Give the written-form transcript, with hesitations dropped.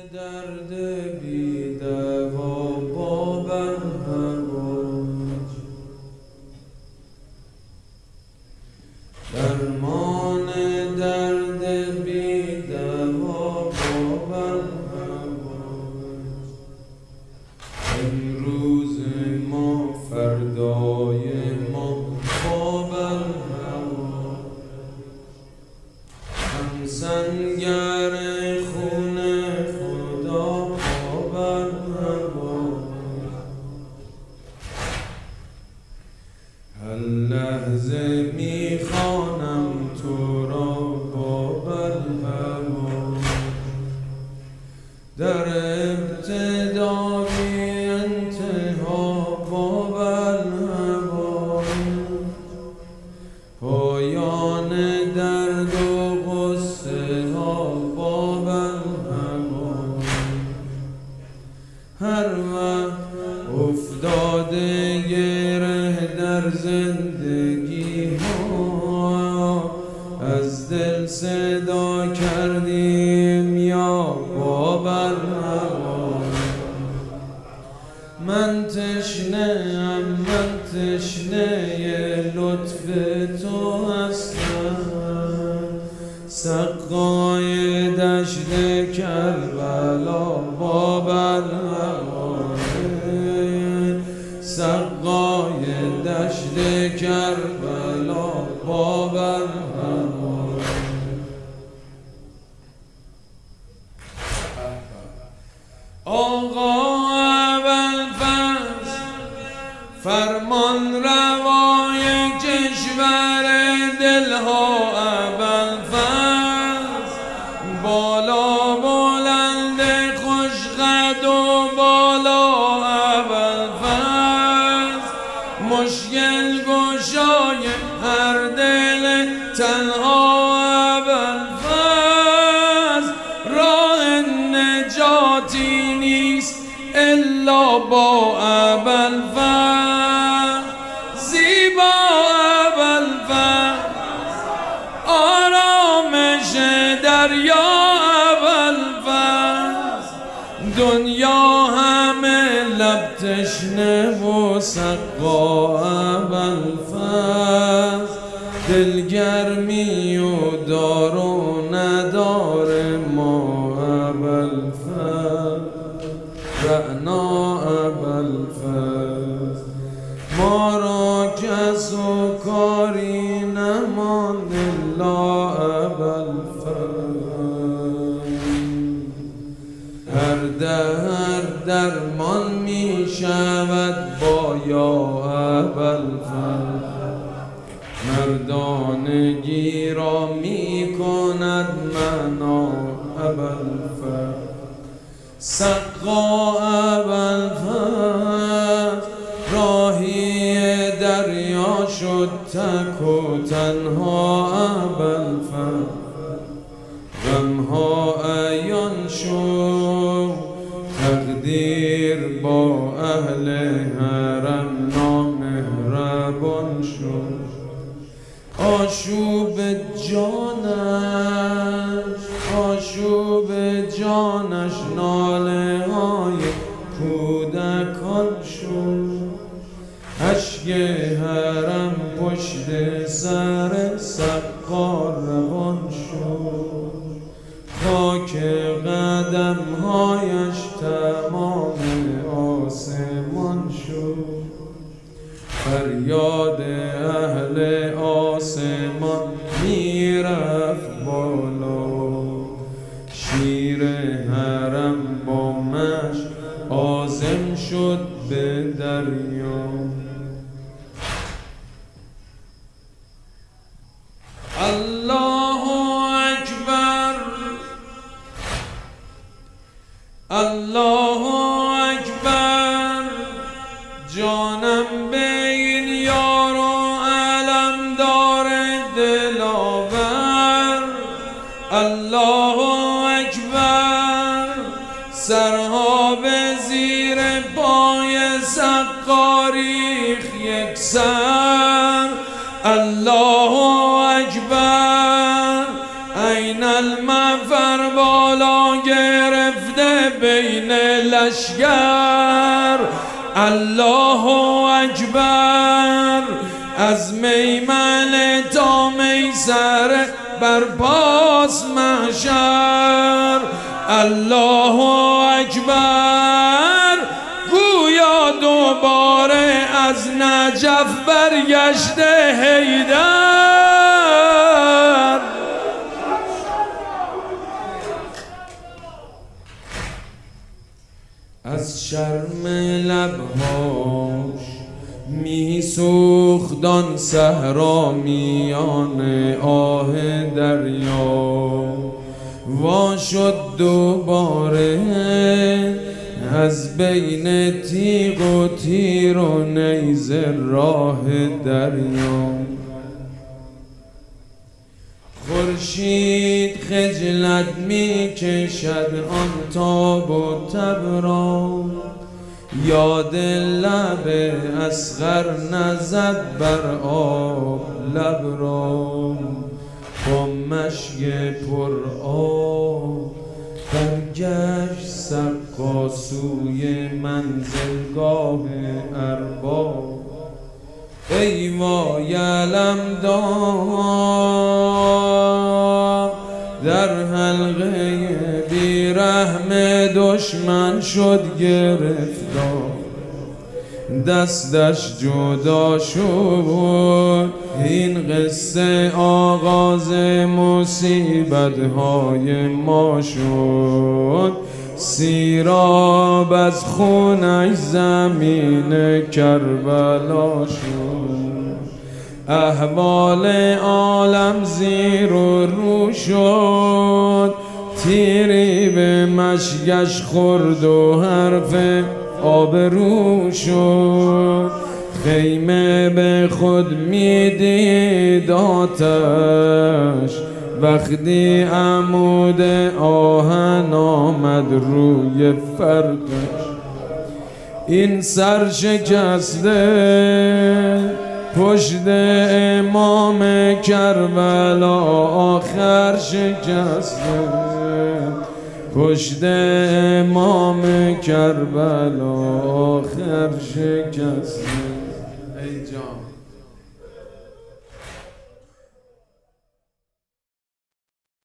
درد بی دوا بابل هواج، درمان درد بی دوا بابل هواج. امروز ما فردای ما بابل هواج، هم سنگر خون خدا بابل هواج. هر لحظه میخوانم تو را بابل هواج، در ابتدا بی انتها بابل هواج. پایان درد و غصه ها بابل هواج. هر وقت افتاده گره در زندگی ها، از دل صدا کردیم یا بابل هواج. من تشنه‌ام، من تشنه لطف تو هستم، سقای دشت کربلا بابل هواج، سقای دشت کربلا بابل هواج. آقا فرمان روای کشور دلها ابوالفضل، بالا بلند خوشقد و بالا ابوالفضل، مشکل گشای هر دل تنها ابوالفضل. راه نجاتی نیست الا با ابوالفضل، زیبا ابوالفضل، آرامش دریا ابوالفضل. دنیا همه لب تشنه و سقا ابوالفضل، دلگرمی و دار و ندار ما ابوالفضل، رعنا ابوالفضل. ما را کس و کاری نماند الا ابوالفضل. هر درمان می شود با یا ابوالفضل، مردانگی را می کند معنا ابوالفضل. سقا ابوالفضل، راهی دریا شد تک و تنها ابوالفضل. غمها عیان شد، تقدیر با اهل حرم نامهربان شد. آشوب جانش، آشوب جانش ناله های کودکان شد. اشک حرم پشت سر سقا روان شد، خاک قدمهایش تمام آسمان شد. فریاد اهل آسمان میرفت بالا، شیر حرم با مشک عازم شد به دریا. الله اکبر، الله اکبر، جانم به این یار و علمدار دلاور. الله اکبر، سرها به زیر پای سقا ریخت یکسر. الله اکبر، این المفر بالا گرفته بین لشگر. الله اکبر از میمنه تا میسر برپاس محشر. الله اکبر گویا دوباره از نجف برگشته حیدر. از شرم لبهاش می سوخت آن صحرا میان آه دریا. وا شد دوباره از بین تیغ و تیر و نیزه راه دریا. خورشید خجلت می کشد آن تاب و تب را. یاد لب اصغر نزد بر آب لب را. با مشک پر آب برگشت سقا سوی منزلگاه ارباب. ای وای علمدار در حلقه بیرحم دشمن شد گرفتار. دستش جدا شد این قصه آغاز مصیبت‌های ما شد. سیراب از خونش زمین کربلا شد. احوال عالم زیر و رو شد. تیری به مشگش خورد و حرف آبرو شد. خیمه به خود میدید آتش وقتی عمود آهن آمد روی فرقش. این سر شکسته پشت امام کربلا آخر شکسته. پشت امام کربلا آخر شکسته. ای جان